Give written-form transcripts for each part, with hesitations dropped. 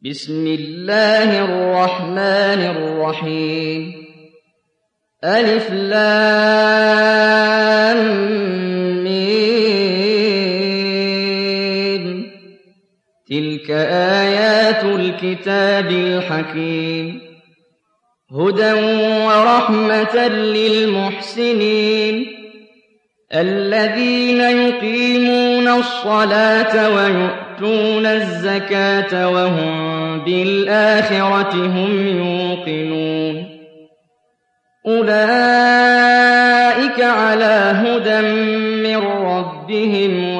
بسم الله الرحمن الرحيم ألف لام ميم تلك آيات الكتاب الحكيم هدى ورحمة للمحسنين الذين يقيمون الصلاة ويؤتون الزكاة وهم بالآخرة هم يوقنون أولئك على هدى من ربهم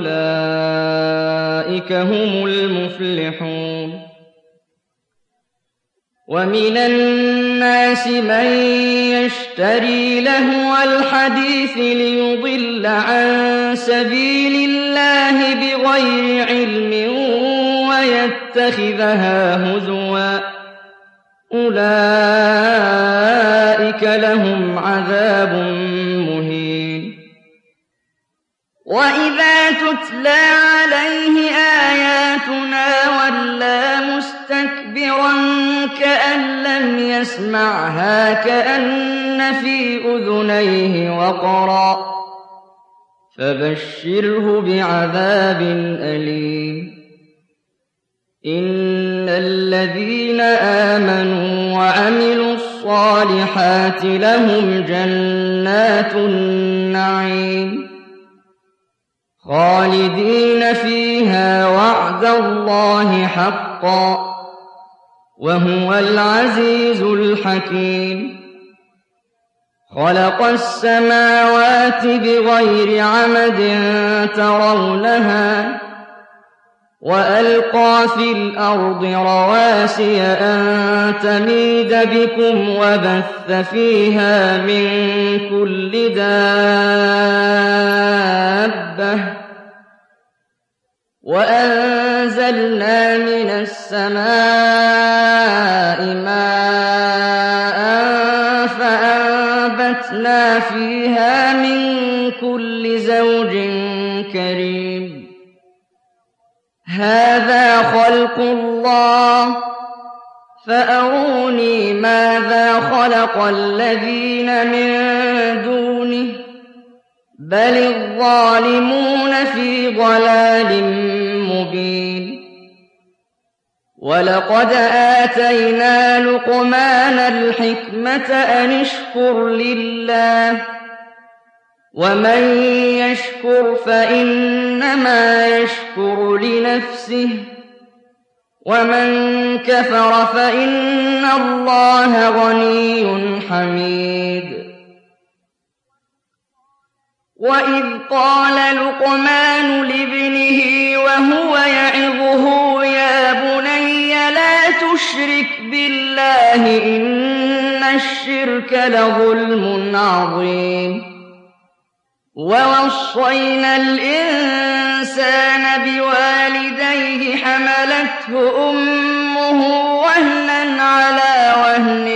وأولئك هم المفلحون ومن الناس من يشتري لهو الحديث ليضل عن سبيل الله بغير علم ويتخذها هزوا أولئك لهم عذاب مهين وإذا تتلى عليه آياتنا ولى مستكبرا كأن لم يسمعها كأن في أذنيه وقرا فبشره بعذاب أليم إن الذين آمنوا وعملوا الصالحات لهم جنات النعيم خالدين فيها وعد الله حقا وهو العزيز الحكيم خلق السماوات بغير عمد ترونها وألقى في الأرض رواسي أن تميد بكم وبث فيها من كل دابة وأنزلنا من السماء ماء فأنبتنا فيها من كل زوج كريم هذا خلق الله فأروني ماذا خلق الذين من دونه بل الظالمون في ضلال مبين ولقد آتينا لقمان الحكمة أن اشكر لله ومن يشكر فإنما يشكر لنفسه ومن كفر فإن الله غني حميد وإذ قال لقمان لابنه وهو يعظه يا بني لا تشرك بالله إن الشرك لظلم عظيم ووصينا الإنسان بوالديه حملته أمه وهنا على وهن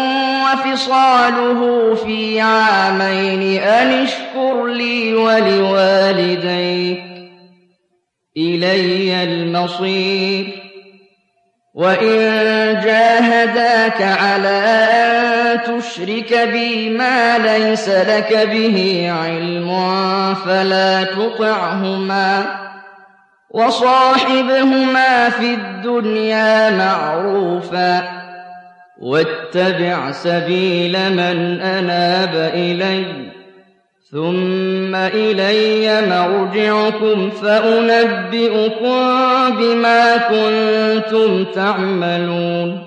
وفصاله في عامين أن اشكر لي ولوالديك إلي المصير وإن جاهداك على أن تشرك بي ما ليس لك به علم فلا تطعهما وصاحبهما في الدنيا معروفا واتبع سبيل من أناب إلي ثم إلي مرجعكم فأنبئكم بما كنتم تعملون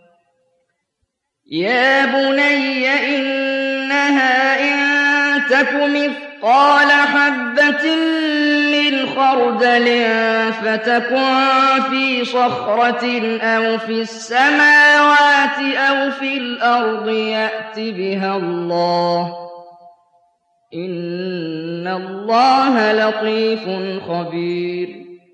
يا بني إنها إن تك مثقال حبة من خردل فتكن في صخرة أو في السماوات أو في الأرض يأت بها الله إن الله لطيف خبير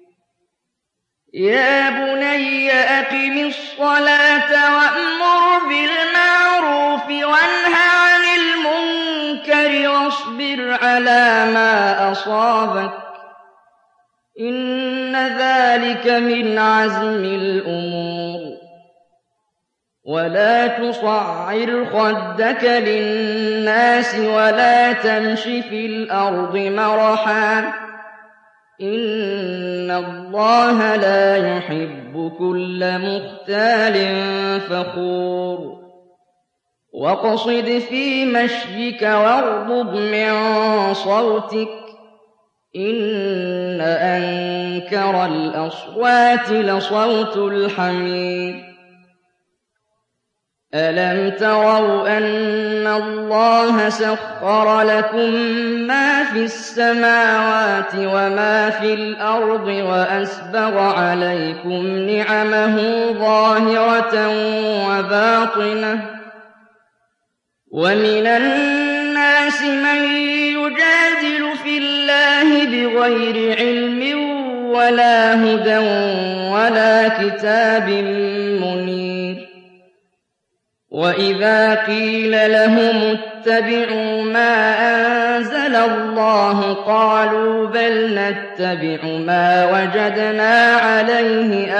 يا بني أقم الصلاة وأمر بالمعروف وانه عن المنكر واصبر على ما أصابك إن ذلك من عزم الأمور ولا تصعر خدك للناس ولا تمش في الأرض مرحا إن الله لا يحب كل مختال فخور واقصد في مشيك واغضض من صوتك إن أنكر الأصوات لصوت الحمير ألم تروا أن الله سخر لكم ما في السماوات وما في الأرض وأسبغ عليكم نعمه ظاهرة وباطنة ومن الناس من يجادل في الله بغير علم ولا هدى ولا كتاب منير وإذا قيل لهم اتبعوا ما أنزل الله قالوا بل نتبع ما وجدنا عليه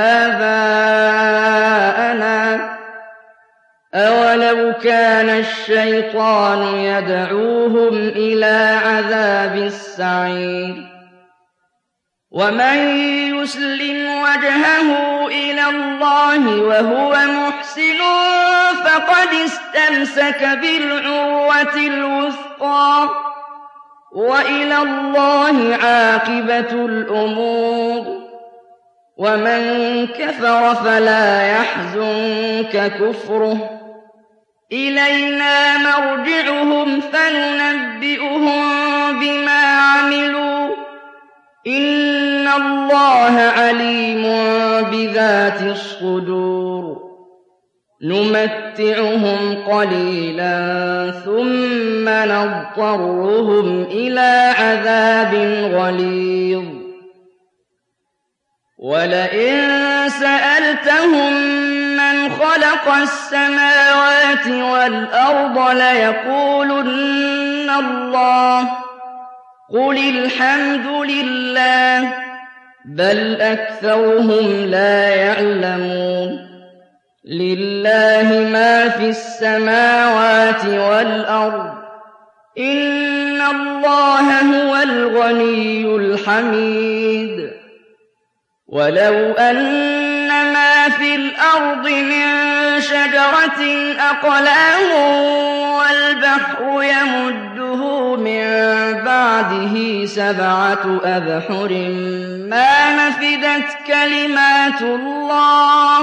آباءنا أولو كان الشيطان يدعوهم إلى عذاب السعير ومن يسلم وجهه إلى الله وهو محسن فقد استمسك بالعروة الوثقى وإلى الله عاقبة الأمور ومن كفر فلا يحزنك كفره إلينا مرجعهم فننبئهم بما عملوا إن الله عليم بذات الصدور نمتعهم قليلا ثم نضطرهم إلى عذاب غليظ ولئن سألتهم من خلق السماوات والأرض ليقولن الله قل الحمد لله بل أكثرهم لا يعلمون لله ما في السماوات والأرض إن الله هو الغني الحميد ولو أن ما في الأرض من شجرة أقلام والبحر يمده من بعده 7 أبحر ما نفدت كلمات الله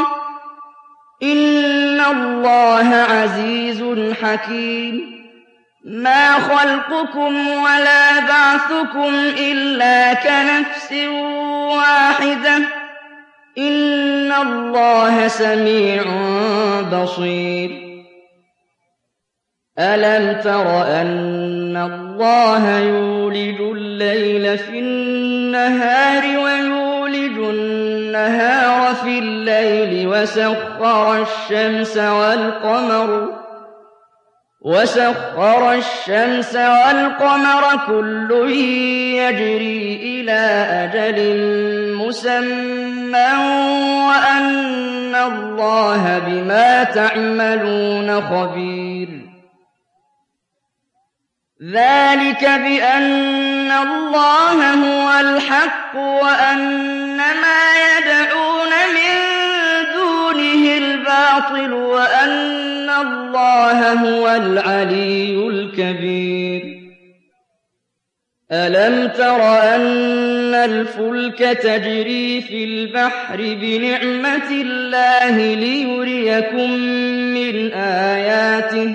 إن الله عزيز حكيم ما خلقكم ولا بعثكم إلا كنفس واحدة إن الله سميع بصير ألم تر أن الله يولج الليل في النهار ويولج النهار في الليل وسخر الشمس والقمر كل يجري إلى أجل مسمى وأن الله بما تعملون خبير ذلك بأن الله هو الحق وأن ما يدعون من دونه الباطل وأن الله هو العلي الكبير ألم تر أن الفلك تجري في البحر بنعمة الله ليريكم من آياته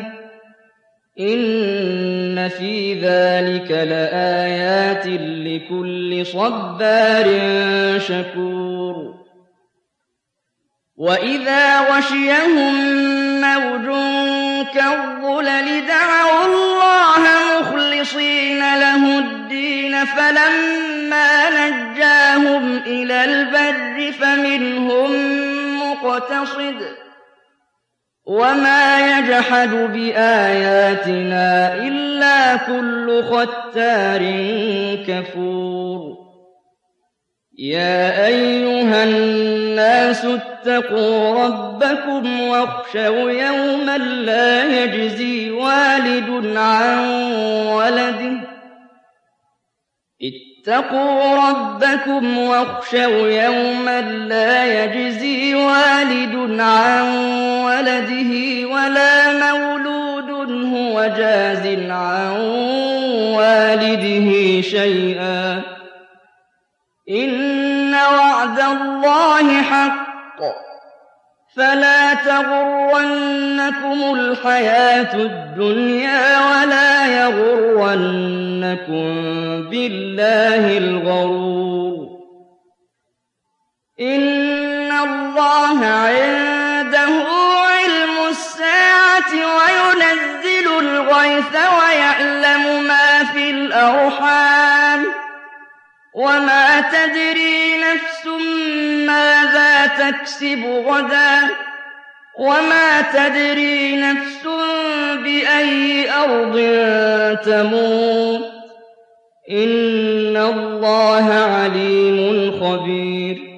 إن في ذلك لآيات لكل صبار شكور وإذا غشيهم موج كالظلل دعوا الله مخلصين له الدين فلما نجاهم إلى البر فمنهم مقتصد وما يجحد بآياتنا إلا كل ختار كفور يَا أَيُّهَا النَّاسُ اتَّقُوا رَبَّكُمْ وَاخْشَوْا يَوْمًا لَّا يَجْزِي وَالِدٌ عَن وَلَدِهِ وَلَا مَوْلُودٌ هُوَ جَازٍ عَن وَالِدِهِ شَيْئًا ۚ إِنَّ وَعْدَ اللَّهِ حَقٌّ ۖ فَلَا تَغُرَّنَّكُمُ الْحَيَاةُ الدُّنْيَا وَلَا يَغُرَّنَّكُم بِاللَّهِ الْغَرُورُ إِنَّ اللَّهَ عِندَهُ عِلْمُ السَّاعَةِ وَيُنَزِّلُ الْغَيْثَ وَيَعْلَمُ مَا فِي الْأَرْحَامِ ۖ وَمَا تَدْرِي نَفْسٌ مَّاذَا تَكْسِبُ غَدًا ۖ وَمَا تَدْرِي نَفْسٌ بِأَيِّ أَرْضٍ تَمُوتُ ۚ إِنَّ اللَّهَ عَلِيمٌ خَبِيرٌ